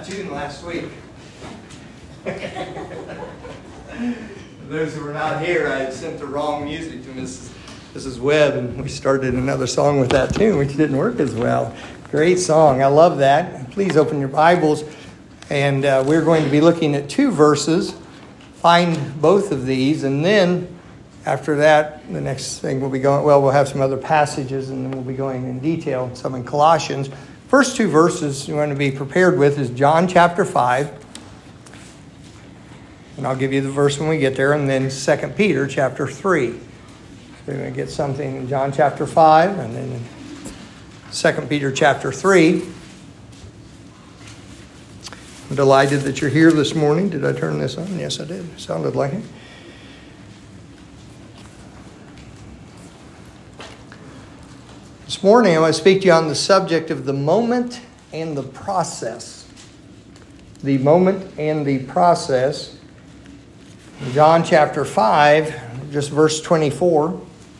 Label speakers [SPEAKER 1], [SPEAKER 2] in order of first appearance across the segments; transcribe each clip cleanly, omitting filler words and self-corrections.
[SPEAKER 1] tune last week. Those who were not here, I had sent the wrong music to Mrs. Webb, and we started another song with that tune, which didn't work as well. Great song. I love that. Please open your Bibles, and we're going to be looking at two verses. Find both of these, and then after that, the next thing we'll be going, we'll have some other passages, and then we'll be going in detail, some in Colossians. First two verses you want to be prepared with is John chapter 5. And I'll give you the verse when we get there, and then 2 Peter chapter 3. So we're going to get something in John chapter 5, and then 2 Peter chapter 3. I'm delighted that you're here this morning. Did I turn this on? Yes, I did. Sounded like it. This morning I want to speak to you on the subject of the moment and the process. The moment and the process. In John chapter 5, just verse 24.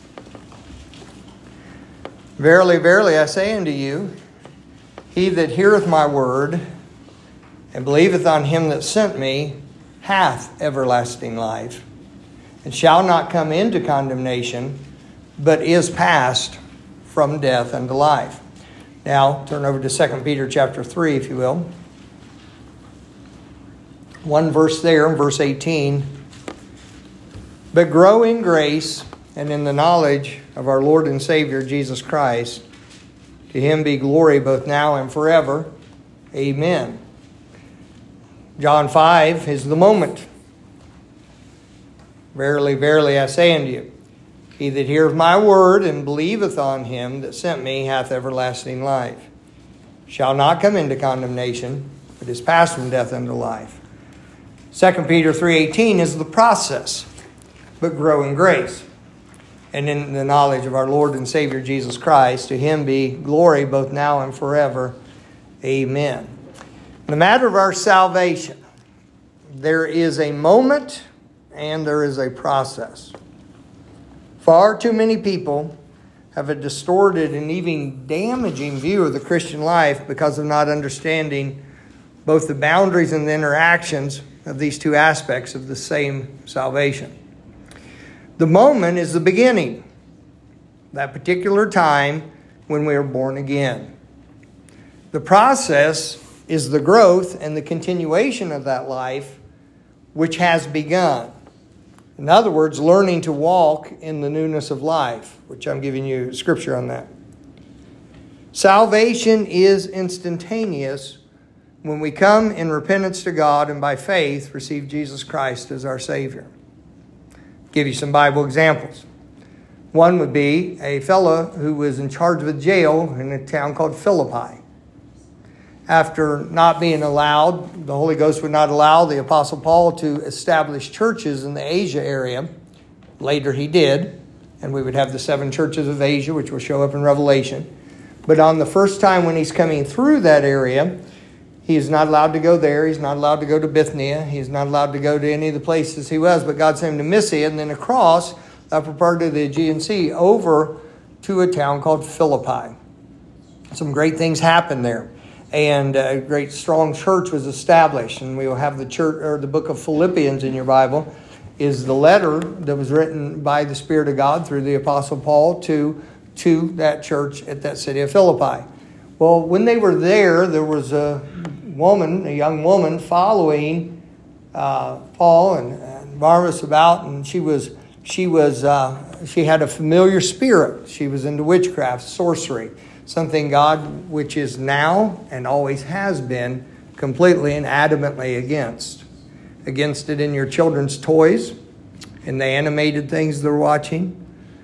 [SPEAKER 1] Verily, verily, I say unto you, he that heareth my word and believeth on him that sent me hath everlasting life, and shall not come into condemnation, but is passed from death unto life. Now, turn over to 2 Peter chapter 3, if you will. One verse there, verse 18. But grow in grace and in the knowledge of our Lord and Savior, Jesus Christ. To him be glory both now and forever. Amen. John 5 is the moment. Verily, verily, I say unto you, he that heareth my word and believeth on him that sent me hath everlasting life, shall not come into condemnation, but is passed from death unto life. 2 Peter 3:18 is the process, but grow in grace and in the knowledge of our Lord and Savior Jesus Christ. To him be glory both now and forever. Amen. In the matter of our salvation, there is a moment and there is a process. Far too many people have a distorted and even damaging view of the Christian life because of not understanding both the boundaries and the interactions of these two aspects of the same salvation. The moment is the beginning, that particular time when we are born again. The process is the growth and the continuation of that life which has begun. In other words, learning to walk in the newness of life, which I'm giving you scripture on that. Salvation is instantaneous when we come in repentance to God and by faith receive Jesus Christ as our Savior. I'll give you some Bible examples. One would be a fellow who was in charge of a jail in a town called Philippi. After not being allowed, the Holy Ghost would not allow the Apostle Paul to establish churches in the Asia area. Later he did, and we would have the 7 churches of Asia, which will show up in Revelation. But on the first time when he's coming through that area, he is not allowed to go there. He's not allowed to go to Bithynia. He's not allowed to go to any of the places he was. But God sent him to Mysia and then across the upper part of the Aegean Sea over to a town called Philippi. Some great things happened there. And a great strong church was established. And we will have the church, or the book of Philippians in your Bible, is the letter that was written by the Spirit of God through the Apostle Paul to that church at that city of Philippi. Well, when they were there was a young woman following Paul and Barnabas about, and she had a familiar spirit. She was into witchcraft, sorcery. Something God, which is now and always has been, completely and adamantly against. Against it in your children's toys, in the animated things they're watching,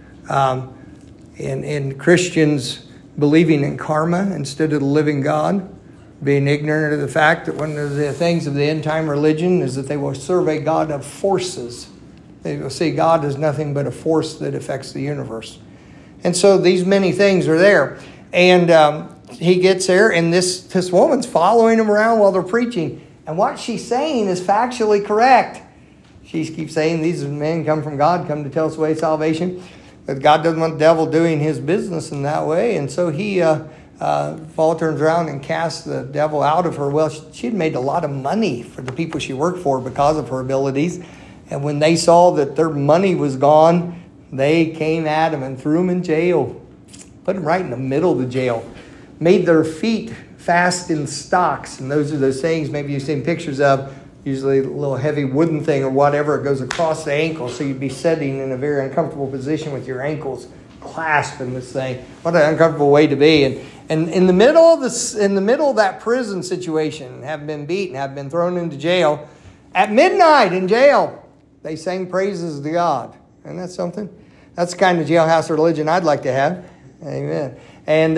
[SPEAKER 1] in Christians believing in karma instead of the living God, being ignorant of the fact that one of the things of the end-time religion is that they will serve a God of forces. They will see God as nothing but a force that affects the universe. And so these many things are there. And he gets there, and this woman's following him around while they're preaching. And what she's saying is factually correct. She keeps saying, these men come from God, come to tell us the way of salvation. But God doesn't want the devil doing his business in that way. And so he Paul turns around and casts the devil out of her. Well, she had made a lot of money for the people she worked for because of her abilities. And when they saw that their money was gone, they came at him and threw him in jail. Put him right in the middle of the jail. Made their feet fast in stocks. And those are those things maybe you've seen pictures of. Usually a little heavy wooden thing or whatever. It goes across the ankle. So you'd be sitting in a very uncomfortable position with your ankles clasping this thing. What an uncomfortable way to be. And in the middle of that prison situation, having been beaten, having been thrown into jail, at midnight in jail, they sang praises to God. Isn't that something? That's the kind of jailhouse religion I'd like to have. Amen. And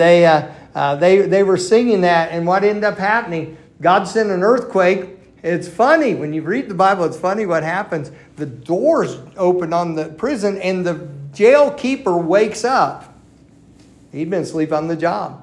[SPEAKER 1] they were singing that, and what ended up happening, God sent an earthquake. It's funny. When you read the Bible, it's funny what happens. The doors open on the prison, and the jail keeper wakes up. He'd been asleep on the job.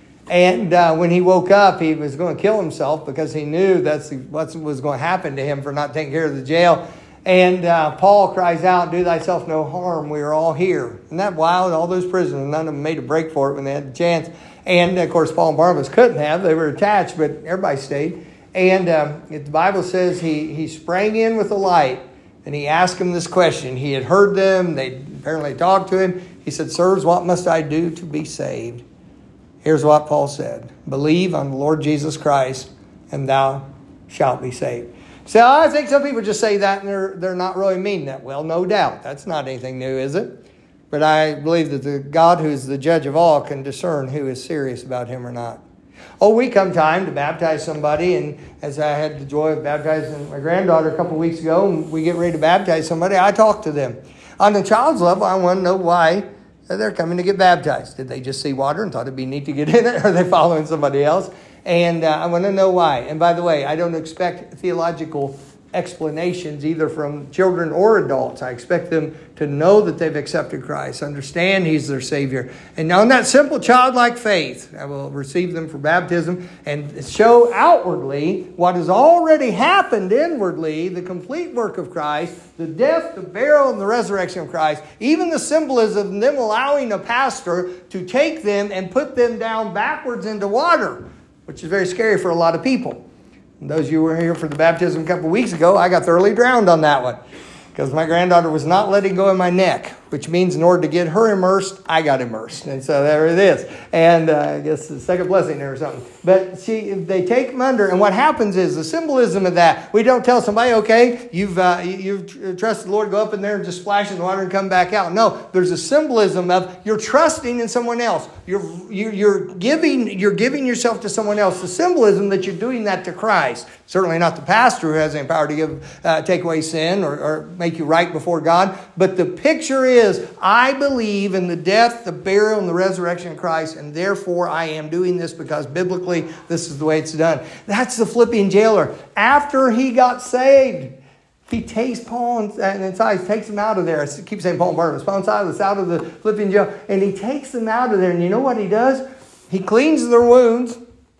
[SPEAKER 1] And when he woke up, he was going to kill himself because he knew that's what was going to happen to him for not taking care of the jail. And Paul cries out, "Do thyself no harm, we are all here." Isn't that wild? All those prisoners, none of them made a break for it when they had the chance. And, of course, Paul and Barnabas couldn't have. They were attached, but everybody stayed. And the Bible says he sprang in with a light, and he asked them this question. He had heard them. They apparently talked to him. He said, "Sirs, what must I do to be saved?" Here's what Paul said. "Believe on the Lord Jesus Christ, and thou shalt be saved." So I think some people just say that, and they're not really meaning that. Well, no doubt. That's not anything new, is it? But I believe that the God who is the judge of all can discern who is serious about him or not. Oh, we come time to baptize somebody, and as I had the joy of baptizing my granddaughter a couple of weeks ago, and we get ready to baptize somebody, I talk to them. On the child's level, I want to know why they're coming to get baptized. Did they just see water and thought it'd be neat to get in it? Or are they following somebody else? And I want to know why. And by the way, I don't expect theological explanations either from children or adults. I expect them to know that they've accepted Christ, understand He's their Savior. And on that simple childlike faith, I will receive them for baptism and show outwardly what has already happened inwardly, the complete work of Christ, the death, the burial, and the resurrection of Christ, even the symbolism of them allowing a pastor to take them and put them down backwards into water, which is very scary for a lot of people. And those of you who were here for the baptism a couple of weeks ago, I got thoroughly drowned on that one because my granddaughter was not letting go of my neck, which means in order to get her immersed, I got immersed. And so there it is. And I guess the second blessing there or something. But they take them under, and what happens is the symbolism of that. We don't tell somebody, okay, you've trusted the Lord, go up in there and just splash in the water and come back out. No, there's a symbolism of you're trusting in someone else. You're giving yourself to someone else. The symbolism that you're doing that to Christ. Certainly not the pastor who has any power to take away sin or make you right before God. But the picture is, I believe in the death, the burial, and the resurrection of Christ, and therefore I am doing this because biblically this is the way it's done. That's the Philippian jailer. After he got saved, he takes Paul and Silas, takes them out of there. I keep saying Paul and Barnabas. Paul and Silas out of the Philippian jail, and he takes them out of there. And you know what he does? He cleans their wounds,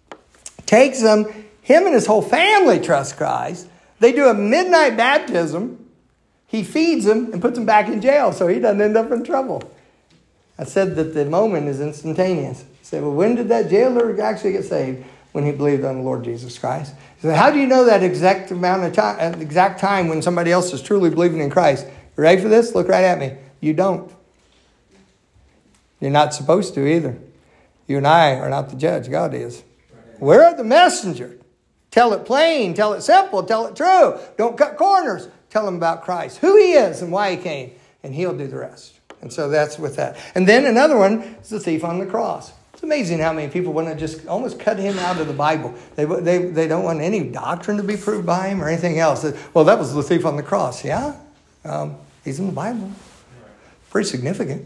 [SPEAKER 1] takes them. Him and his whole family trust Christ. They do a midnight baptism. He feeds them and puts them back in jail so he doesn't end up in trouble. I said that the moment is instantaneous. He said, well, when did that jailer actually get saved? When he believed on the Lord Jesus Christ. He said, how do you know that exact amount of time, exact time when somebody else is truly believing in Christ? You ready for this? Look right at me. You don't. You're not supposed to either. You and I are not the judge. God is. We're the messenger. Tell it plain. Tell it simple. Tell it true. Don't cut corners. Tell them about Christ, who He is and why He came, and He'll do the rest. And so that's with that. And then another one is the thief on the cross. It's amazing how many people want to just almost cut Him out of the Bible. They don't want any doctrine to be proved by Him or anything else. Well, that was the thief on the cross. Yeah, He's in the Bible. Pretty significant.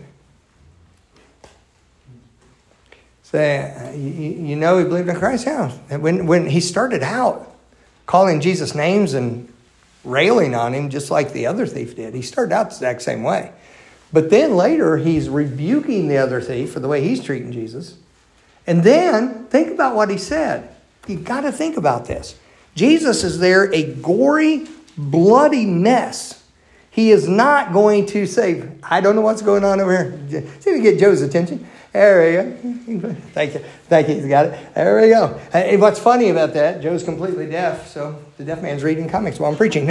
[SPEAKER 1] Say, you know he believed in Christ? Yeah. And when he started out calling Jesus names and railing on Him just like the other thief did. He started out the exact same way. But then later he's rebuking the other thief for the way he's treating Jesus. And then think about what he said. You've got to think about this. Jesus is there, a gory, bloody mess. He is not going to say, I don't know what's going on over here. See if we get Joe's attention. There we go. Thank you. He's got it. There we go. And what's funny about that, Joe's completely deaf, so the deaf man's reading comics while I'm preaching.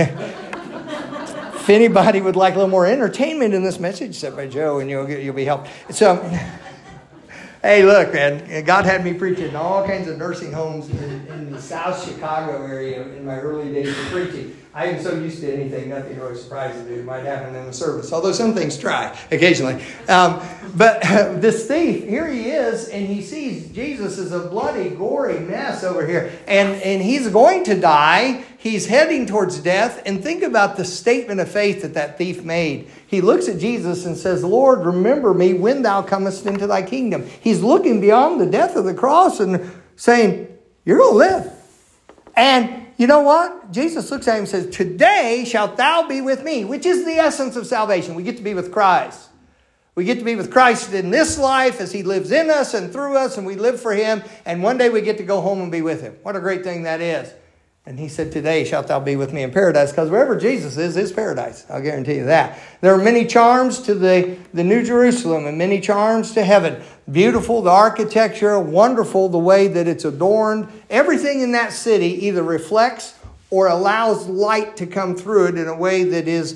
[SPEAKER 1] If anybody would like a little more entertainment in this message, set by Joe, and you'll be helped. So, hey, look, man, God had me preaching in all kinds of nursing homes in the South Chicago area in my early days of preaching. I am so used to anything, nothing really surprises me. It might happen in the service, although some things try occasionally. But this thief, here he is, and he sees Jesus as a bloody, gory mess over here. And he's going to die. He's heading towards death. And think about the statement of faith that thief made. He looks at Jesus and says, Lord, remember me when thou comest into thy kingdom. He's looking beyond the death of the cross and saying, you're going to live. And you know what? Jesus looks at him and says, today shalt thou be with me, which is the essence of salvation. We get to be with Christ. We get to be with Christ in this life as he lives in us and through us, and we live for him. And one day we get to go home and be with him. What a great thing that is. And he said, today shalt thou be with me in paradise, because wherever Jesus is paradise. I'll guarantee you that. There are many charms to the New Jerusalem and many charms to heaven. Beautiful, the architecture, wonderful, the way that it's adorned. Everything in that city either reflects or allows light to come through it in a way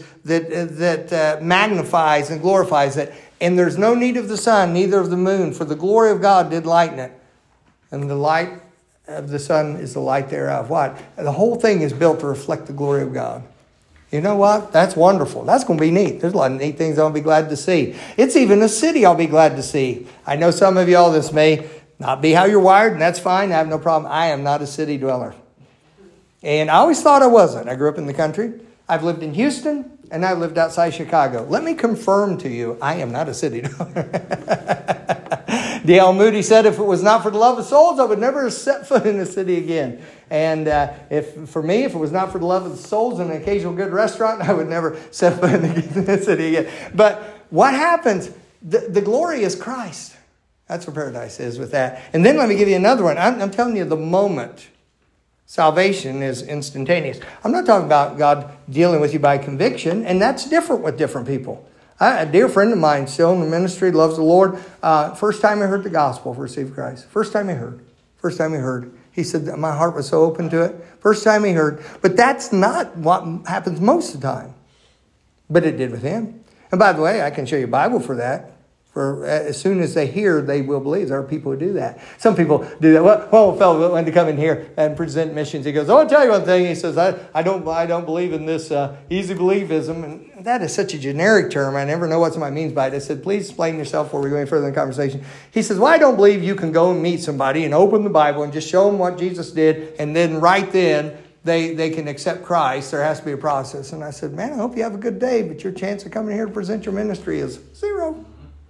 [SPEAKER 1] that magnifies and glorifies it. And there's no need of the sun, neither of the moon, for the glory of God did lighten it. And the light of the sun is the light thereof. What? The whole thing is built to reflect the glory of God. You know what? That's wonderful. That's going to be neat. There's a lot of neat things I'll be glad to see. It's even a city I'll be glad to see. I know some of y'all, this may not be how you're wired, and that's fine. I have no problem. I am not a city dweller. And I always thought I wasn't. I grew up in the country. I've lived in Houston, and I've lived outside Chicago. Let me confirm to you, I am not a city dweller. D.L. Moody said, if it was not for the love of souls, I would never have set foot in the city again. And if it was not for the love of the souls and an occasional good restaurant, I would never set foot in the city again. But what happens? The glory is Christ. That's what paradise is with that. And then let me give you another one. I'm telling you, the moment salvation is instantaneous. I'm not talking about God dealing with you by conviction, and that's different with different people. A dear friend of mine, still in the ministry, loves the Lord. First time I heard the gospel, received Christ. First time he heard. He said that my heart was so open to it. First time he heard. But that's not what happens most of the time. But it did with him. And by the way, I can show you a Bible for that. For as soon as they hear, they will believe. There are people who do that. Some people do that. Well, a fellow wanted to come in here and present missions. He goes, I'll tell you one thing. He says, I don't believe in this easy believism. And that is such a generic term. I never know what somebody means by it. I said, please explain yourself before we go any further in the conversation. He says, well, I don't believe you can go and meet somebody and open the Bible and just show them what Jesus did. And then right then, they can accept Christ. There has to be a process. And I said, man, I hope you have a good day. But your chance of coming here to present your ministry is 0.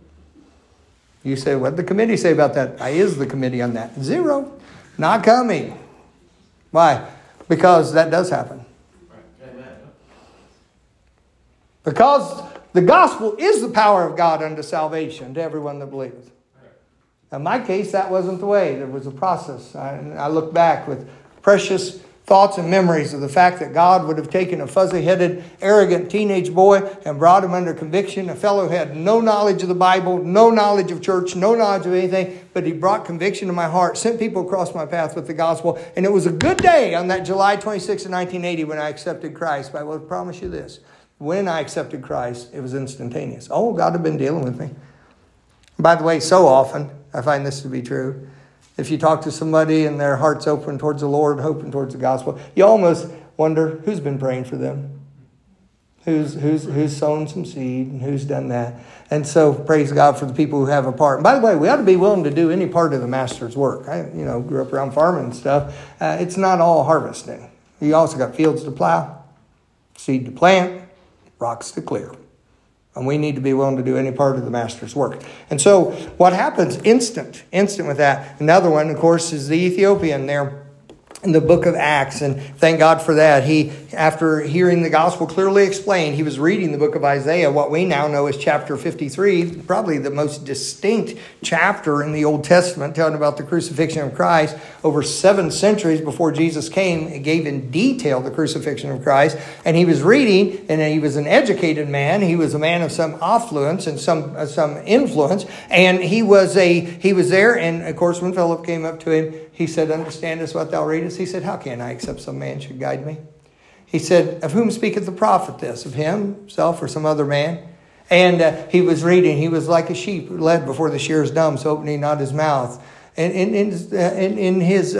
[SPEAKER 1] You say, what did the committee say about that? I is the committee on that. 0. Not coming. Why? Because that does happen. Because the gospel is the power of God unto salvation to everyone that believeth. In my case, that wasn't the way. There was a process. I look back with precious thoughts and memories of the fact that God would have taken a fuzzy-headed, arrogant teenage boy and brought him under conviction. A fellow who had no knowledge of the Bible, no knowledge of church, no knowledge of anything, but he brought conviction to my heart, sent people across my path with the gospel. And it was a good day on that July 26th of 1980 when I accepted Christ. But I will promise you this. When I accepted Christ, it was instantaneous. Oh, God had been dealing with me. By the way, so often, I find this to be true. If you talk to somebody and their heart's open towards the Lord, open towards the gospel, you almost wonder who's been praying for them, who's sown some seed, and who's done that. And so praise God for the people who have a part. And by the way, we ought to be willing to do any part of the master's work. I grew up around farming and stuff. It's not all harvesting. You also got fields to plow, seed to plant, rocks to clear. And we need to be willing to do any part of the master's work. And so what happens? Instant with that. Another one, of course, is the Ethiopian there. in the book of Acts, and thank God for that. He, after hearing the gospel clearly explained, he was reading the book of Isaiah, what we now know as chapter 53, probably the most distinct chapter in the Old Testament, telling about the crucifixion of Christ. Over 7 centuries before Jesus came, it gave in detail the crucifixion of Christ. And he was reading, and he was an educated man. He was a man of some affluence and some influence. And he was there, and of course when Philip came up to him, he said, "Understandest what thou readest?" He said, "How can I, except some man should guide me?" He said, "Of whom speaketh the prophet this? Of himself or some other man?" And he was reading. He was like a sheep led before the shearers dumb, so opening not his mouth. And his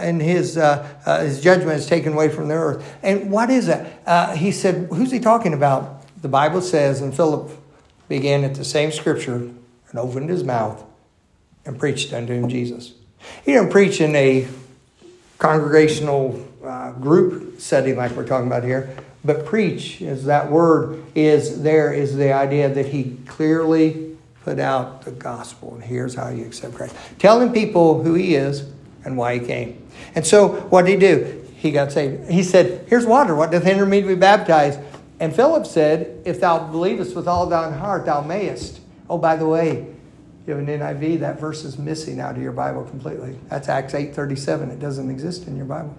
[SPEAKER 1] judgment is taken away from the earth. And what is that? He said, "Who's he talking about?" The Bible says, and Philip began at the same scripture and opened his mouth and preached unto him Jesus. He didn't preach in a congregational group setting like we're talking about here, but preach, as that word is there, is the idea that he clearly put out the gospel. And here's how you accept Christ. Telling people who he is and why he came. And so what did he do? He got saved. He said, "Here's water. What doth hinder me to be baptized?" And Philip said, "If thou believest with all thine heart, thou mayest." Oh, by the way, you have an NIV, that verse is missing out of your Bible completely. That's Acts 8:37. It doesn't exist in your Bible.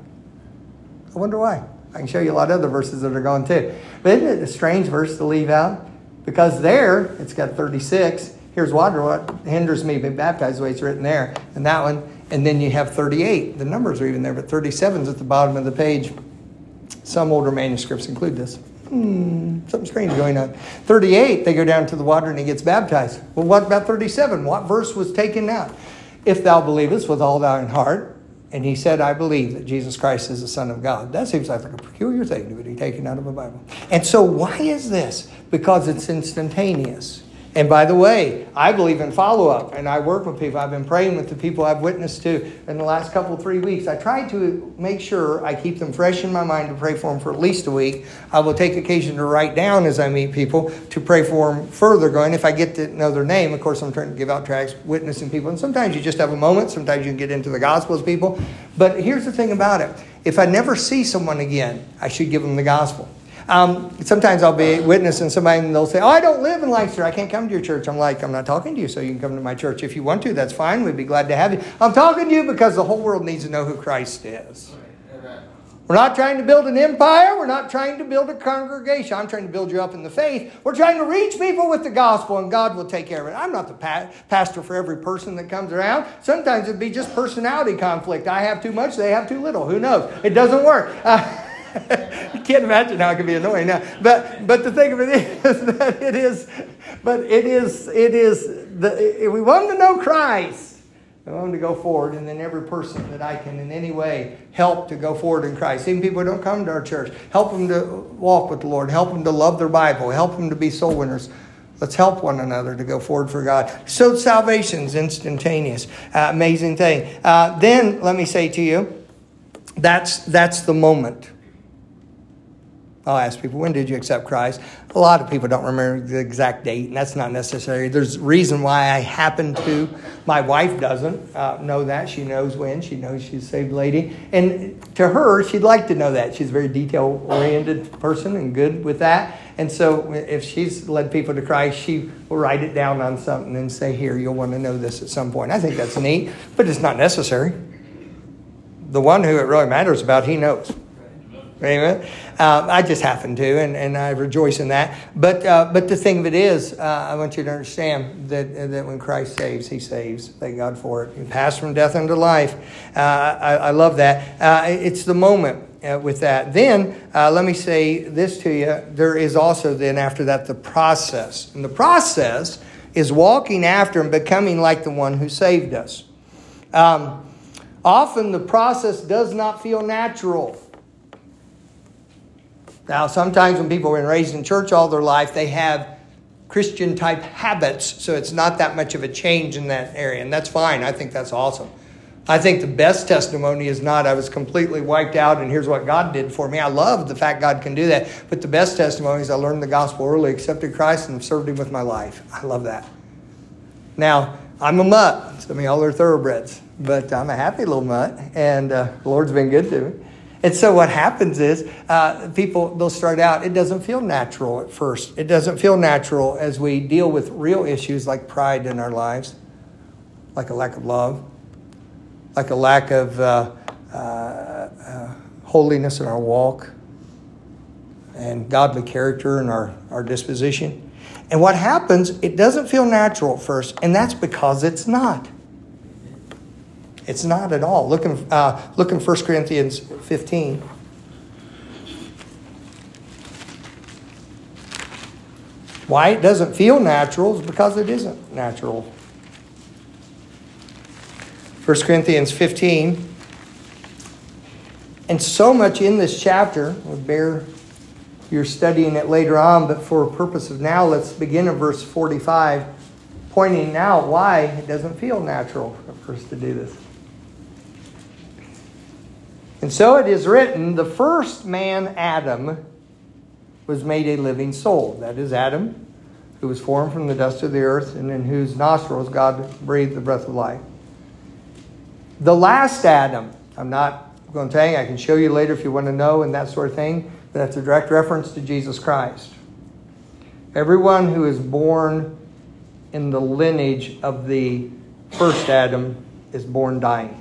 [SPEAKER 1] I wonder why. I can show you a lot of other verses that are gone too. But isn't it a strange verse to leave out? Because there, it's got 36. Here's water. What hinders me being baptized, the way it's written there. And that one. And then you have 38. The numbers are even there, but 37 is at the bottom of the page. Some older manuscripts include this. Something strange going on. 38, they go down to the water and he gets baptized. Well, what about 37? What verse was taken out? "If thou believest with all thine heart," and he said, "I believe that Jesus Christ is the Son of God." That seems like a peculiar thing to be taken out of a Bible. And so why is this? Because it's instantaneous. And by the way, I believe in follow-up, and I work with people. I've been praying with the people I've witnessed to in the last 3 weeks. I try to make sure I keep them fresh in my mind to pray for them for at least a week. I will take occasion to write down as I meet people to pray for them further going. If I get to know their name, of course, I'm trying to give out tracts witnessing people. And sometimes you just have a moment. Sometimes you can get into the gospel with people. But here's the thing about it. If I never see someone again, I should give them the gospel. Sometimes I'll be witnessing somebody and they'll say, "Oh, I don't live in Lancaster. I can't come to your church." I'm like, "I'm not talking to you, so you can come to my church. If you want to, that's fine. We'd be glad to have you. I'm talking to you because the whole world needs to know who Christ is." We're not trying to build an empire. We're not trying to build a congregation. I'm trying to build you up in the faith. We're trying to reach people with the gospel, and God will take care of it. I'm not the pastor for every person that comes around. Sometimes it'd be just personality conflict. I have too much, they have too little. Who knows? It doesn't work. You can't imagine how it can be annoying now. But the thing of it is that we want them to know Christ. We want them to go forward, and then every person that I can in any way help to go forward in Christ. Even people who don't come to our church, help them to walk with the Lord, help them to love their Bible, help them to be soul winners. Let's help one another to go forward for God. So salvation's instantaneous. Amazing thing. Then let me say to you, that's the moment. I'll ask people, when did you accept Christ? A lot of people don't remember the exact date, and that's not necessary. There's a reason why I happen to. My wife doesn't know that. She knows when. She knows she's a saved lady. And to her, she'd like to know that. She's a very detail-oriented person and good with that. And so if she's led people to Christ, she will write it down on something and say, "Here, you'll want to know this at some point." I think that's neat, but it's not necessary. The one who it really matters about, he knows. Amen. I just happen to, and I rejoice in that. But the thing of it is, I want you to understand that when Christ saves, he saves. Thank God for it. He passed from death into life. I love that. It's the moment with that. Then, let me say this to you. There is also then after that the process. And the process is walking after and becoming like the one who saved us. Often the process does not feel natural. Now, sometimes when people have been raised in church all their life, they have Christian-type habits, so it's not that much of a change in that area, and that's fine. I think that's awesome. I think the best testimony is not, I was completely wiped out, and here's what God did for me. I love the fact God can do that, but the best testimony is I learned the gospel early, accepted Christ, and served him with my life. I love that. Now, I'm a mutt. Some of y'all are thoroughbreds. But I'm a happy little mutt. And the Lord's been good to me. And so what happens is people, they'll start out, it doesn't feel natural at first. It doesn't feel natural as we deal with real issues like pride in our lives, like a lack of love, like a lack of holiness in our walk, and godly character in our disposition. And what happens, it doesn't feel natural at first, and that's because it's not. It's not at all. Look in 1 Corinthians 15. Why it doesn't feel natural is because it isn't natural. 1 Corinthians 15. And so much in this chapter would bear you're studying it later on, but for purpose of now, let's begin in verse 45, pointing out why it doesn't feel natural for us to do this. And so it is written, the first man, Adam, was made a living soul. That is Adam, who was formed from the dust of the earth, and in whose nostrils God breathed the breath of life. The last Adam, I'm not going to tell you, I can show you later if you want to know and that sort of thing, but that's a direct reference to Jesus Christ. Everyone who is born in the lineage of the first Adam is born dying.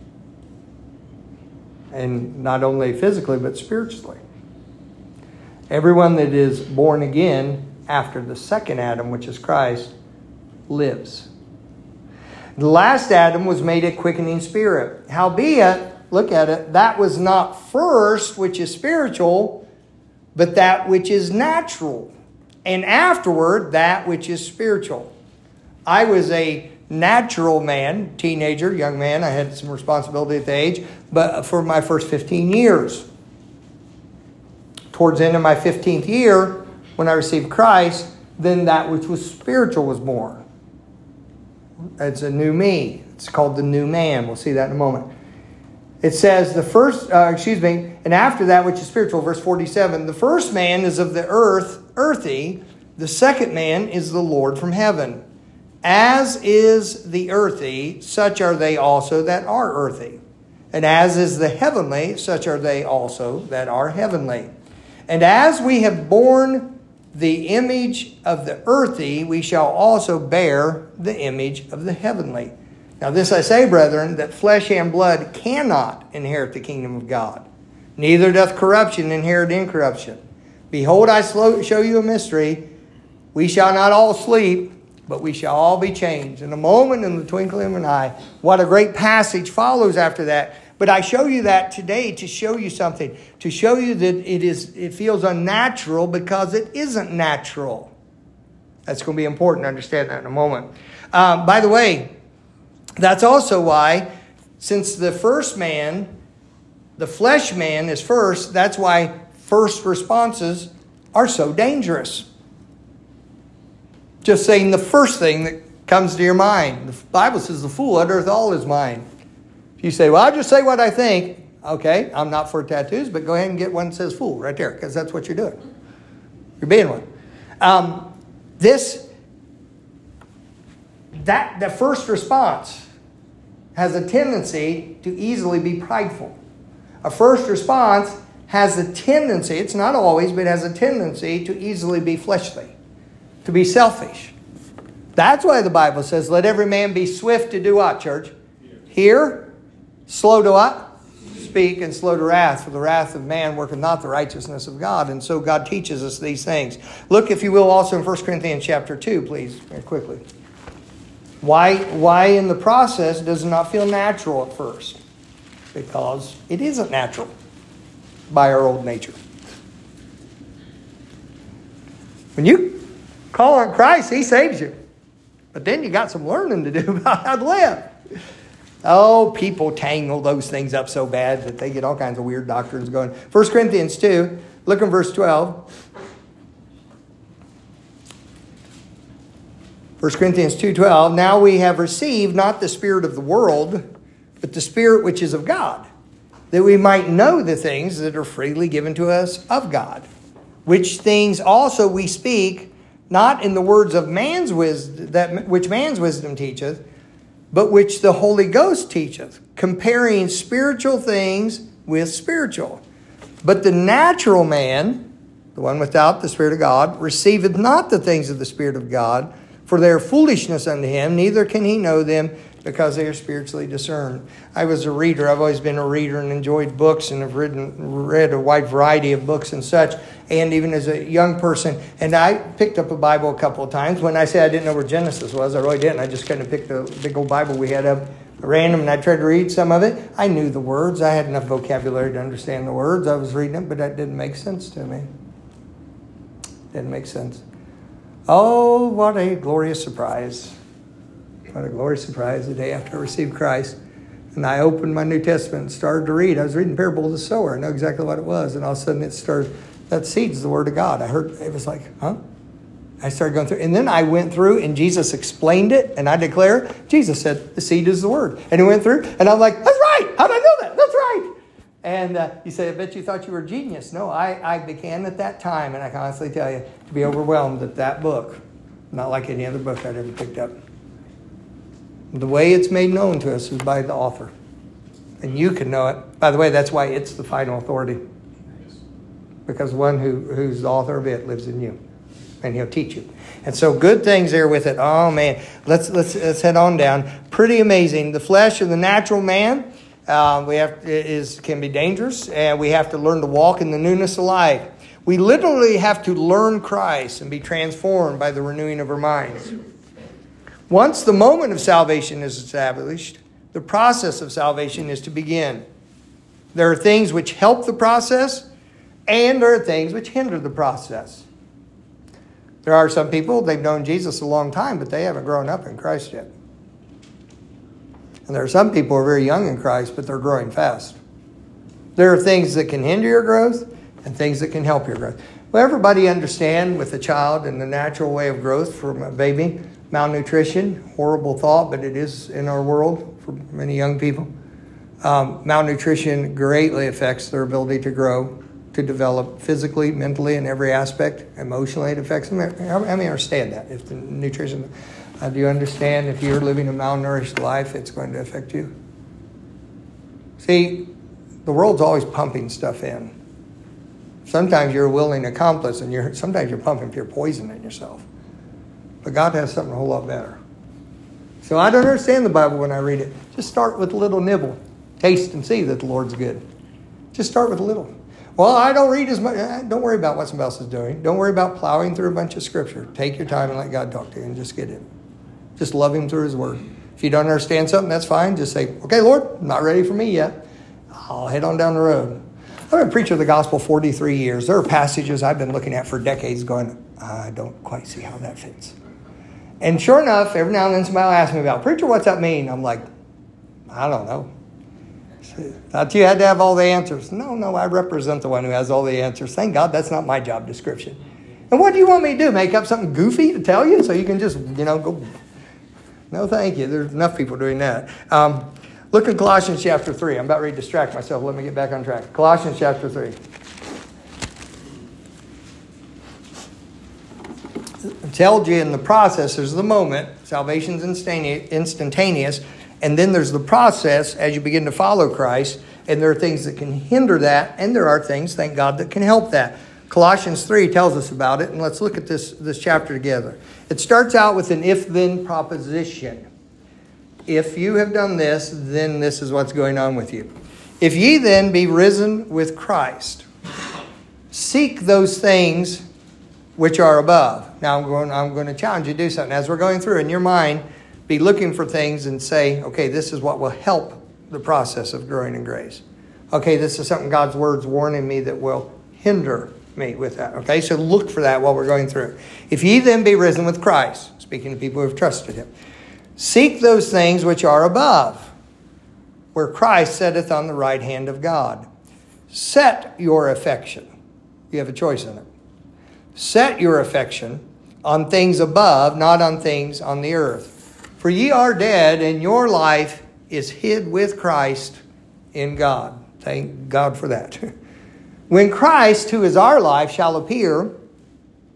[SPEAKER 1] And not only physically, but spiritually. Everyone that is born again after the second Adam, which is Christ, lives. The last Adam was made a quickening spirit. Howbeit, look at it, that was not first, which is spiritual, but that which is natural. And afterward, that which is spiritual. I was a natural man, teenager, young man. I had some responsibility at the age, but for my first 15 years. Towards the end of my 15th year, when I received Christ, then that which was spiritual was born. It's a new me. It's called the new man. We'll see that in a moment. It says and after that which is spiritual, verse 47, the first man is of the earth, earthy. The second man is the Lord from heaven. As is the earthy, such are they also that are earthy. And as is the heavenly, such are they also that are heavenly. And as we have borne the image of the earthy, we shall also bear the image of the heavenly. Now this I say, brethren, that flesh and blood cannot inherit the kingdom of God. Neither doth corruption inherit incorruption. Behold, I show you a mystery. We shall not all sleep, but we shall all be changed. In a moment, in the twinkling of an eye. What a great passage follows after that. But I show you that today to show you something. To show you that it feels unnatural because it isn't natural. That's going to be important to understand that in a moment. By the way, that's also why, since the first man, the flesh man is first, that's why first responses are so dangerous. Just saying the first thing that comes to your mind. The Bible says the fool uttereth all his mind. If you say, well, I'll just say what I think. Okay, I'm not for tattoos, but go ahead and get one that says fool right there, because that's what you're doing. You're being one. The first response has a tendency to easily be prideful. A first response has a tendency, it's not always, but has a tendency to easily be fleshly, to be selfish. That's why the Bible says, let every man be swift to do what, church? Hear, slow to what? Speak, and slow to wrath, for the wrath of man worketh not the righteousness of God. And so God teaches us these things. Look, if you will, also in 1 Corinthians chapter 2, please, very quickly. Why in the process does it not feel natural at first? Because it isn't natural by our old nature. When you call on Christ, He saves you. But then you got some learning to do about how to live. Oh, people tangle those things up so bad that they get all kinds of weird doctrines going. 1 Corinthians 2, look in verse 12. 1 Corinthians 2:12, now we have received not the spirit of the world, but the Spirit which is of God, that we might know the things that are freely given to us of God, which things also we speak, not in the words of man's wisdom, that which man's wisdom teacheth, but which the Holy Ghost teacheth, comparing spiritual things with spiritual. But the natural man, the one without the Spirit of God, receiveth not the things of the Spirit of God, for they are foolishness unto him, neither can he know them, because they are spiritually discerned. I was a reader. I've always been a reader and enjoyed books, and have read a wide variety of books and such, and even as a young person. And I picked up a Bible a couple of times. When I say I didn't know where Genesis was, I really didn't. I just kind of picked a big old Bible we had up random, and I tried to read some of it. I knew the words. I had enough vocabulary to understand the words. I was reading it, but that didn't make sense to me. Didn't make sense. Oh, what a glorious surprise. What a glorious surprise the day after I received Christ. And I opened my New Testament and started to read. I was reading Parable of the Sower. I know exactly what it was. And all of a sudden it started, that seed's the Word of God. I heard, it was like, huh? I started going through. And then I went through and Jesus explained it. And I declare, Jesus said, the seed is the Word. And he went through and I'm like, that's right. How did I know that? That's right. And you say, I bet you thought you were a genius. No, I began at that time. And I can honestly tell you, to be overwhelmed at that book. Not like any other book I'd ever picked up. The way it's made known to us is by the author. And you can know it. By the way, that's why it's the final authority. Because one who's the author of it lives in you. And he'll teach you. And so good things there with it. Oh, man. Let's head on down. Pretty amazing. The flesh of the natural man can be dangerous. And we have to learn to walk in the newness of life. We literally have to learn Christ and be transformed by the renewing of our minds. Once the moment of salvation is established, the process of salvation is to begin. There are things which help the process, and there are things which hinder the process. There are some people, they've known Jesus a long time, but they haven't grown up in Christ yet. And there are some people who are very young in Christ, but they're growing fast. There are things that can hinder your growth and things that can help your growth. Well, everybody understand with a child and the natural way of growth from a baby, malnutrition, horrible thought, but it is in our world for many young people. Malnutrition greatly affects their ability to grow, to develop physically, mentally, in every aspect. Emotionally, it affects them. I mean, understand that. If the nutrition, do you understand if you're living a malnourished life, it's going to affect you? See, the world's always pumping stuff in. Sometimes you're a willing accomplice, and sometimes you're pumping pure poison in yourself. But God has something a whole lot better. So I don't understand the Bible when I read it. Just start with a little nibble. Taste and see that the Lord's good. Just start with a little. Well, I don't read as much. Don't worry about what somebody else is doing. Don't worry about plowing through a bunch of Scripture. Take your time and let God talk to you and just get in. Just love Him through His Word. If you don't understand something, that's fine. Just say, okay, Lord, not ready for me yet. I'll head on down the road. I've been preaching the gospel 43 years. There are passages I've been looking at for decades going, I don't quite see how that fits. And sure enough, every now and then somebody will ask me about, preacher, what's that mean? I'm like, I don't know. Thought you had to have all the answers. No, I represent the one who has all the answers. Thank God that's not my job description. And what do you want me to do? Make up something goofy to tell you so you can just, go? No, thank you. There's enough people doing that. Look at Colossians chapter 3. I'm about ready to distract myself. Let me get back on track. Colossians chapter 3. I told you in the process, there's the moment. Salvation's instantaneous. And then there's the process as you begin to follow Christ. And there are things that can hinder that. And there are things, thank God, that can help that. Colossians 3 tells us about it. And let's look at this chapter together. It starts out with an if-then proposition. If you have done this, then this is what's going on with you. If ye then be risen with Christ, seek those things which are above. Now I'm going to challenge you to do something. As we're going through in your mind, be looking for things and say, okay, this is what will help the process of growing in grace. Okay, this is something God's Word's warning me that will hinder me with that. Okay, so look for that while we're going through. If ye then be risen with Christ, speaking to people who have trusted Him, seek those things which are above, where Christ sitteth on the right hand of God. Set your affection. You have a choice in it. Set your affection on things above, not on things on the earth. For ye are dead, and your life is hid with Christ in God. Thank God for that. When Christ, who is our life, shall appear,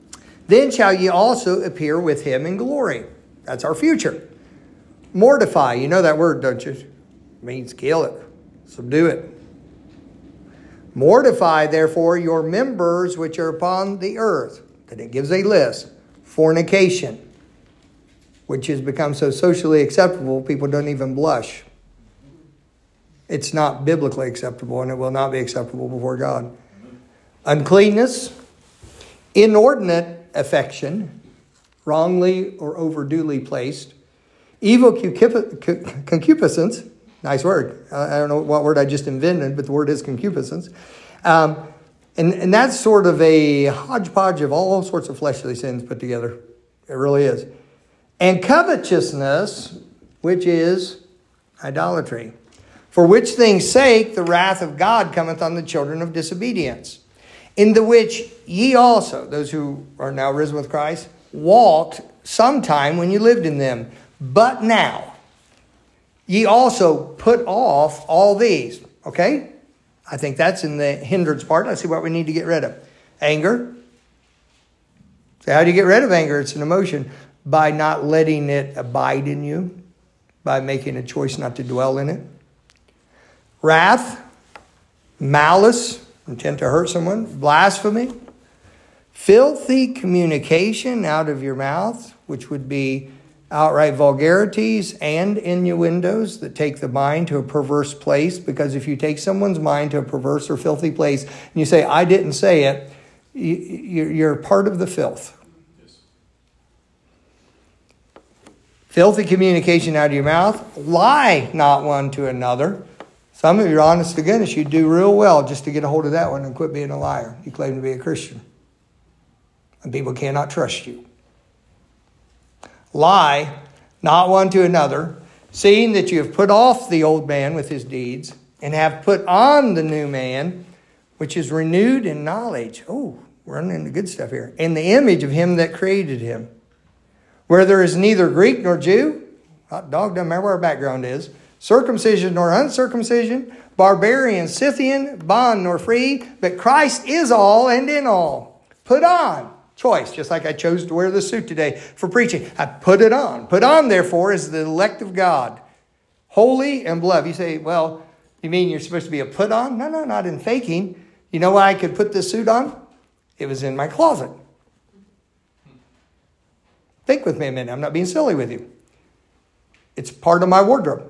[SPEAKER 1] Then shall ye also appear with him in glory. That's our future. Mortify. You know that word, don't you? It means kill it. Subdue it. Mortify, therefore, your members which are upon the earth. Then it gives a list. Fornication, which has become so socially acceptable, people don't even blush. It's not biblically acceptable, and it will not be acceptable before God. Uncleanness, inordinate affection, wrongly or overduly placed. Evil concupiscence, nice word. I don't know what word I just invented, but the word is concupiscence. And that's sort of a hodgepodge of all sorts of fleshly sins put together. It really is. And covetousness, which is idolatry. For which things' sake the wrath of God cometh on the children of disobedience. In the which ye also, those who are now risen with Christ, walked sometime when you lived in them. But now, ye also put off all these. Okay? I think that's in the hindrance part. Let's see what we need to get rid of. Anger. So how do you get rid of anger? It's an emotion. By not letting it abide in you. By making a choice not to dwell in it. Wrath. Malice. Intent to hurt someone. Blasphemy. Filthy communication out of your mouth, which would be outright vulgarities and innuendos that take the mind to a perverse place. Because if you take someone's mind to a perverse or filthy place and you say, I didn't say it, you're part of the filth. Yes. Filthy communication out of your mouth. Lie not one to another. Some of you, honest to goodness, you do real well just to get a hold of that one and quit being a liar. You claim to be a Christian. And people cannot trust you. Lie not one to another, seeing that you have put off the old man with his deeds, and have put on the new man, which is renewed in knowledge. Oh, we're running into good stuff here. In the image of him that created him. Where there is neither Greek nor Jew, hot dog, doesn't matter where our background is, circumcision nor uncircumcision, barbarian, Scythian, bond nor free, but Christ is all and in all. Put on. Choice, just like I chose to wear this suit today for preaching. I put it on. Put on, therefore, is the elect of God, holy and beloved. You say, well, you mean you're supposed to be a put on? No, not in faking. You know why I could put this suit on? It was in my closet. Think with me a minute. I'm not being silly with you. It's part of my wardrobe.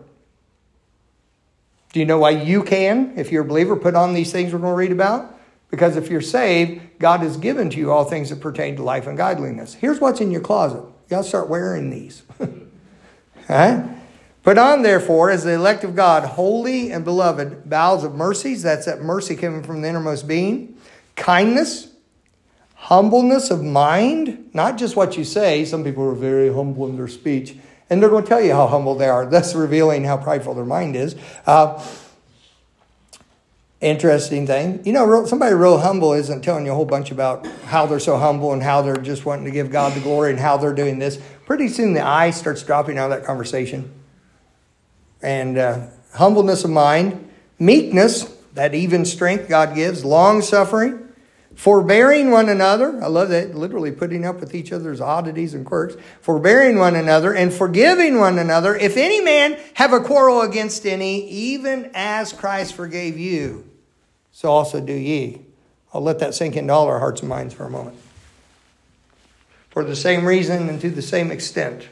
[SPEAKER 1] Do you know why you can, if you're a believer, put on these things we're going to read about? Because if you're saved, God has given to you all things that pertain to life and godliness. Here's what's in your closet. You got to start wearing these. Right? Put on, therefore, as the elect of God, holy and beloved, bowels of mercies. That's that mercy coming from the innermost being. Kindness. Humbleness of mind. Not just what you say. Some people are very humble in their speech. And they're going to tell you how humble they are. Thus revealing how prideful their mind is. Interesting thing. You know, somebody real humble isn't telling you a whole bunch about how they're so humble and how they're just wanting to give God the glory and how they're doing this. Pretty soon the eye starts dropping out of that conversation. And humbleness of mind. Meekness, that even strength God gives. Long-suffering. Forbearing one another. I love that. Literally putting up with each other's oddities and quirks. Forbearing one another and forgiving one another. If any man have a quarrel against any, even as Christ forgave you, so also do ye. I'll let that sink into all our hearts and minds for a moment. For the same reason and to the same extent.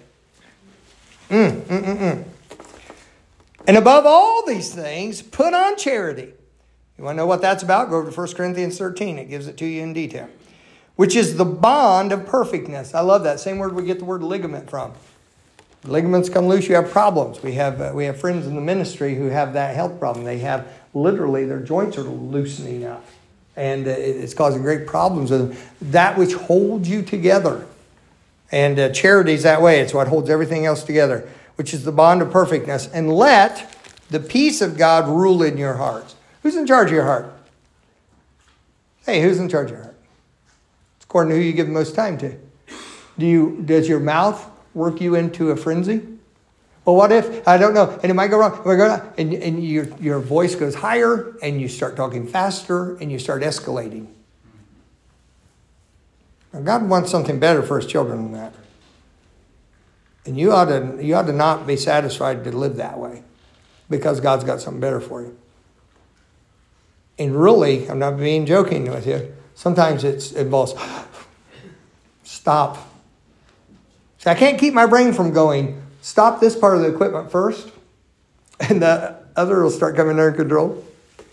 [SPEAKER 1] And above all these things, put on charity. You want to know what that's about? Go over to 1 Corinthians 13. It gives it to you in detail. Which is the bond of perfectness. I love that. Same word we get the word ligament from. Ligaments come loose, you have problems. We have friends in the ministry who have that health problem. They have literally their joints are loosening up. And it's causing great problems with them. That which holds you together. And charity is that way. It's what holds everything else together. Which is the bond of perfectness. And let the peace of God rule in your hearts. Who's in charge of your heart? Hey, who's in charge of your heart? It's according to who you give the most time to. Does your mouth work you into a frenzy? Well, what if, I don't know, and it might go wrong, and your voice goes higher, and you start talking faster, and you start escalating. Now, God wants something better for his children than that. And you ought to not be satisfied to live that way, because God's got something better for you. And really, I'm not being joking with you, sometimes it involves, stop. See, I can't keep my brain from going, stop this part of the equipment first, and the other will start coming under control.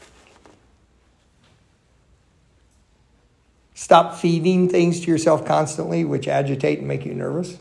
[SPEAKER 1] Stop feeding things to yourself constantly, which agitate and make you nervous.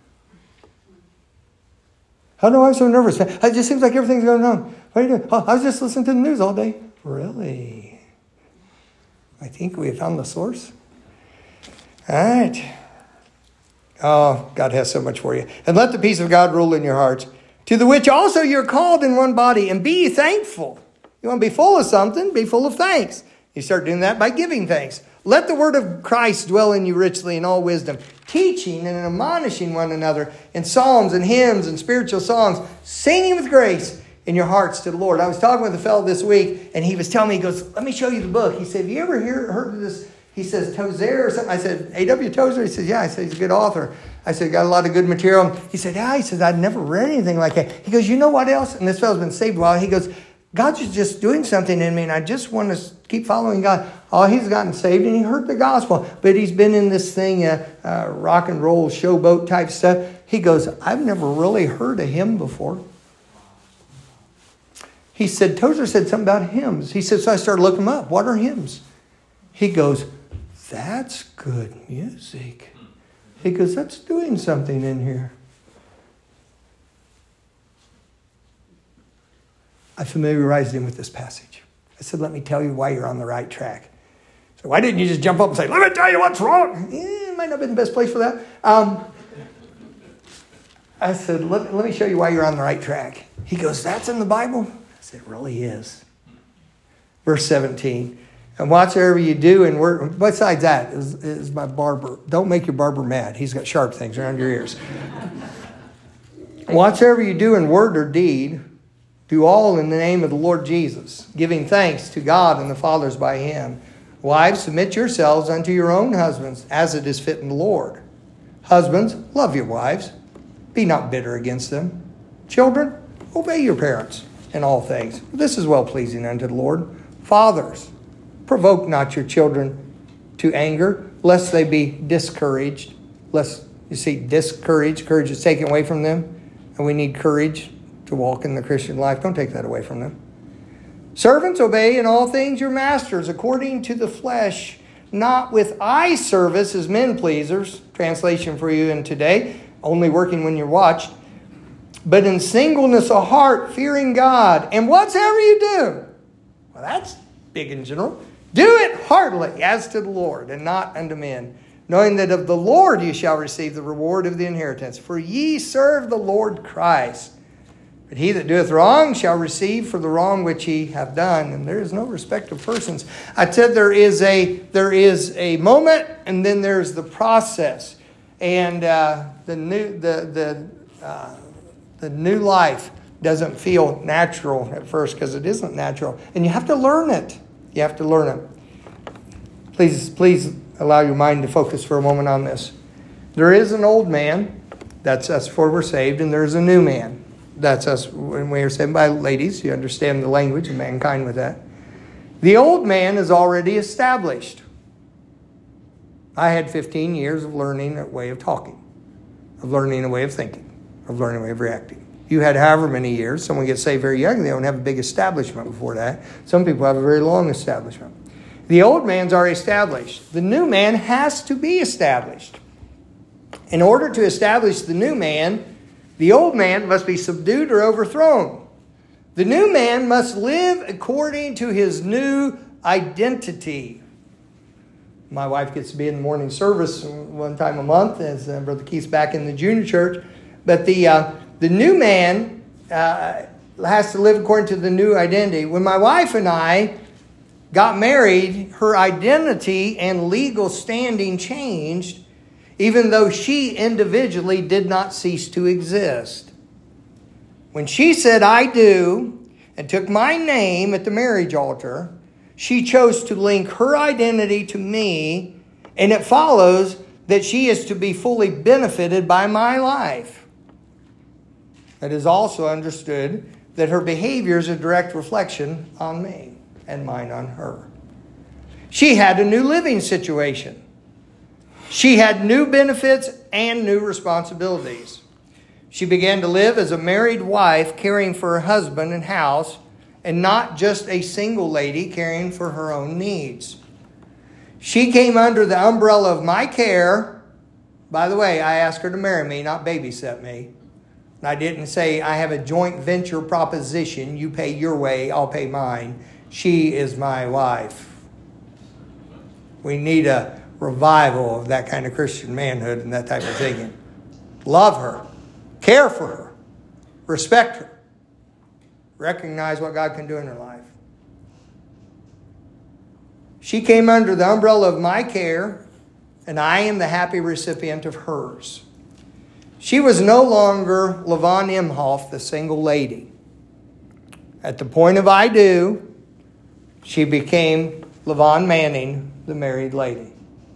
[SPEAKER 1] How do I so nervous? It just seems like everything's going on. What are you doing? Oh, I was just listening to the news all day. Really? I think we have found the source. All right. Oh, God has so much for you. And let the peace of God rule in your hearts, to the which also you're called in one body, and be thankful. You want to be full of something? Be full of thanks. You start doing that by giving thanks. Let the word of Christ dwell in you richly in all wisdom, teaching and admonishing one another in psalms and hymns and spiritual songs, singing with grace in your hearts to the Lord. I was talking with a fellow this week, and he was telling me, he goes, let me show you the book. He said, have you ever heard of this? He says, Tozer or something. I said, A.W. Tozer? He says, yeah. I said, he's a good author. I said, got a lot of good material. He said, yeah. He says, I'd never read anything like that. He goes, you know what else? And this fellow's been saved a while. He goes, God's just doing something in me, and I just want to keep following God. Oh, he's gotten saved, and he heard the gospel, but he's been in this thing, rock and roll, showboat type stuff. He goes, I've never really heard of him before. He said, Tozer said something about hymns. He said, so I started looking them up. What are hymns? He goes, that's good music. He goes, that's doing something in here. I familiarized him with this passage. I said, let me tell you why you're on the right track. So why didn't you just jump up and say, let me tell you what's wrong? It might not have been the best place for that. I said, let me show you why you're on the right track. He goes, that's in the Bible? I said, it really is. Verse 17. And whatsoever you do in word, besides that is my barber. Don't make your barber mad. He's got sharp things around your ears. Whatsoever you do in word or deed, do all in the name of the Lord Jesus, giving thanks to God and the Father by him. Wives, submit yourselves unto your own husbands, as it is fit in the Lord. Husbands, love your wives. Be not bitter against them. Children, obey your parents in all things. This is well-pleasing unto the Lord. Fathers, provoke not your children to anger, lest they be discouraged. Lest, you see, discouraged, courage is taken away from them. And we need courage to walk in the Christian life. Don't take that away from them. Servants, obey in all things your masters according to the flesh, not with eye service as men pleasers. Translation for you in today, only working when you're watched. But in singleness of heart, fearing God. And whatsoever you do, well, that's big in general. Do it heartily as to the Lord and not unto men, knowing that of the Lord you shall receive the reward of the inheritance. For ye serve the Lord Christ. But he that doeth wrong shall receive for the wrong which he hath done. And there is no respect of persons. I said there is a moment, and then there's the process. And the new life doesn't feel natural at first, because it isn't natural. And you have to learn it. You have to learn it. Please allow your mind to focus for a moment on this. There is an old man. That's us before we're saved. And there's a new man. That's us when we are saved. By ladies, you understand the language of mankind with that. The old man is already established. I had 15 years of learning a way of talking, of learning a way of thinking, of learning a way of reacting. You had however many years. Someone gets saved very young. They don't have a big establishment before that. Some people have a very long establishment. The old man's already established. The new man has to be established. In order to establish the new man, the old man must be subdued or overthrown. The new man must live according to his new identity. My wife gets to be in the morning service one time a month, as Brother Keith's back in the junior church. But the new man has to live according to the new identity. When my wife and I got married, her identity and legal standing changed, even though she individually did not cease to exist. When she said, I do, and took my name at the marriage altar, she chose to link her identity to me, and it follows that she is to be fully benefited by my life. It is also understood that her behavior is a direct reflection on me and mine on her. She had a new living situation. She had new benefits and new responsibilities. She began to live as a married wife, caring for her husband and house, and not just a single lady caring for her own needs. She came under the umbrella of my care. By the way, I asked her to marry me, not babysit me. And I didn't say I have a joint venture proposition. You pay your way, I'll pay mine. She is my wife. We need a revival of that kind of Christian manhood and that type of thinking. Love her. Care for her. Respect her. Recognize what God can do in her life. She came under the umbrella of my care, and I am the happy recipient of hers. She was no longer Levon Imhoff, the single lady. At the point of I do, she became Levon Manning, the married lady.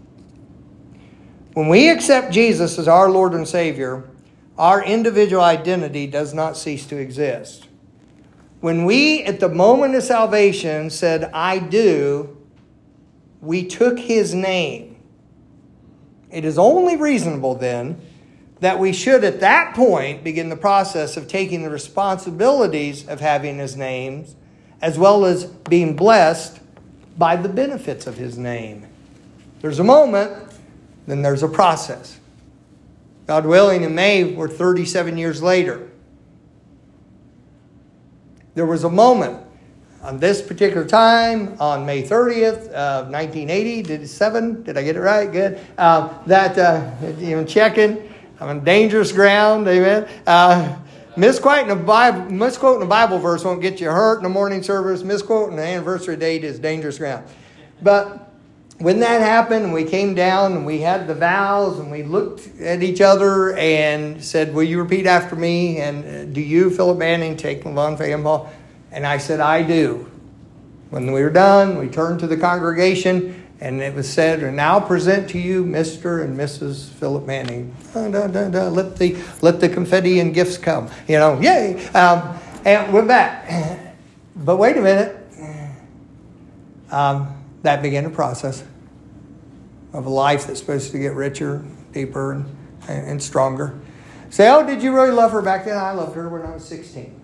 [SPEAKER 1] When we accept Jesus as our Lord and Savior, our individual identity does not cease to exist. When we, at the moment of salvation, said, I do, we took His name. It is only reasonable then that we should at that point begin the process of taking the responsibilities of having His name, as well as being blessed by the benefits of His name. There's a moment, then there's a process. God willing, in May, we're 37 years later. There was a moment on this particular time, on May 30th of 1987, did I get it right? Good. Even checking, I'm on dangerous ground, amen. Misquoting a Bible verse won't get you hurt in the morning service. Misquoting the anniversary date is dangerous ground. But when that happened, we came down and we had the vows and we looked at each other and said, will you repeat after me? And do you, Philip Manning, take Levon Imhoff? And I said, I do. When we were done, we turned to the congregation and it was said, and now present to you Mr. and Mrs. Philip Manning. Let the confetti and gifts come. Yay. And we're back. But wait a minute. That began a process of a life that's supposed to get richer, deeper, and stronger. Say, oh, did you really love her back then? I loved her when I was 16.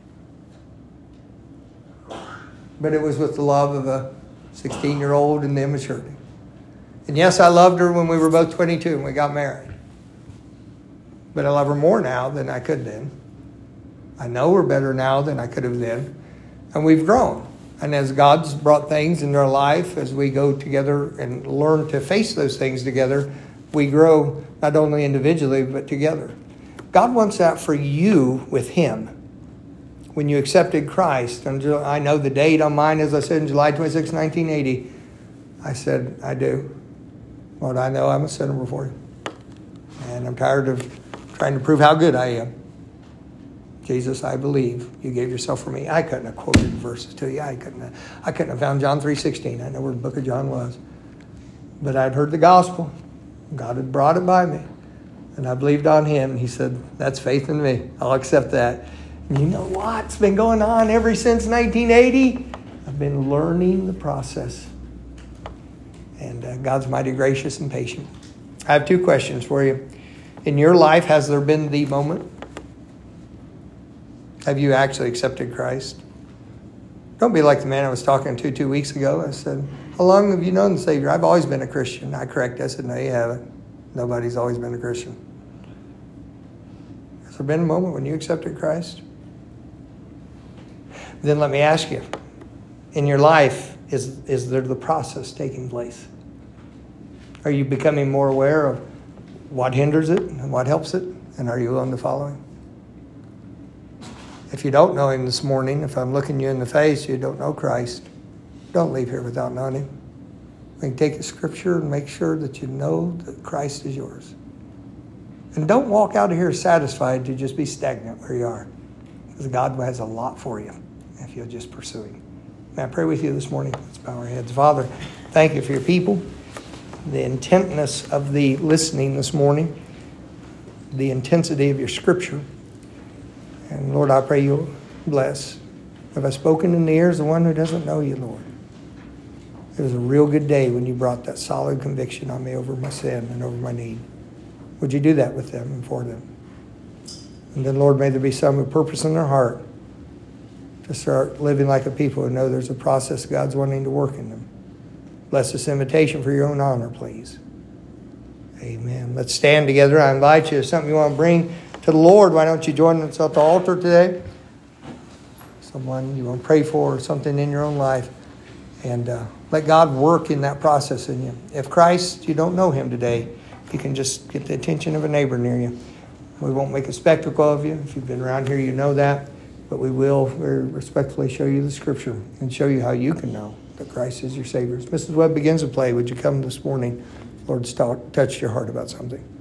[SPEAKER 1] But it was with the love of a 16-year-old and the immaturity. And yes, I loved her when we were both 22 and we got married. But I love her more now than I could then. I know her better now than I could have then. And we've grown. And as God's brought things into our life, as we go together and learn to face those things together, we grow not only individually, but together. God wants that for you with Him. When you accepted Christ, and I know the date on mine, as I said, in July 26, 1980, I said, I do. Lord, I know I'm a sinner before you. And I'm tired of trying to prove how good I am. Jesus, I believe you gave yourself for me. I couldn't have quoted the verses to you. I couldn't have found John 3:16. I know where the book of John was. But I'd heard the gospel. God had brought it by me. And I believed on Him. And He said, that's faith in me. I'll accept that. And you know what's been going on ever since 1980? I've been learning the process. And God's mighty gracious and patient. I have two questions for you. In your life, has there been the moment? Have you actually accepted Christ? Don't be like the man I was talking to 2 weeks ago. I said, how long have you known the Savior? I've always been a Christian. I corrected. I said, no, you haven't. Nobody's always been a Christian. Has there been a moment when you accepted Christ? Then let me ask you, in your life, is there the process taking place? Are you becoming more aware of what hinders it and what helps it? And are you willing to follow Him? If you don't know Him this morning, if I'm looking you in the face, you don't know Christ, don't leave here without knowing Him. We can take a scripture and make sure that you know that Christ is yours. And don't walk out of here satisfied to just be stagnant where you are. Because God has a lot for you if you'll just pursue Him. May I pray with you this morning? Let's bow our heads. Father, thank you for your people. the intentness of the listening this morning, the intensity of your scripture. And Lord, I pray you'll bless. Have I spoken in the ears of the one who doesn't know you, Lord? It was a real good day when you brought that solid conviction on me over my sin and over my need. Would you do that with them and for them? And then, Lord, may there be some who purpose in their heart to start living like a people who know there's a process God's wanting to work in them. Bless this invitation for your own honor, please. Amen. Let's stand together. I invite you, if something you want to bring to the Lord, why don't you join us at the altar today? Someone you want to pray for or something in your own life. And let God work in that process in you. If Christ, you don't know him today, you can just get the attention of a neighbor near you. We won't make a spectacle of you. If you've been around here, you know that. But we will very respectfully show you the scripture and show you how you can know that Christ is your Savior. As Mrs. Webb begins to play, would you come this morning? Lord's touched your heart about something.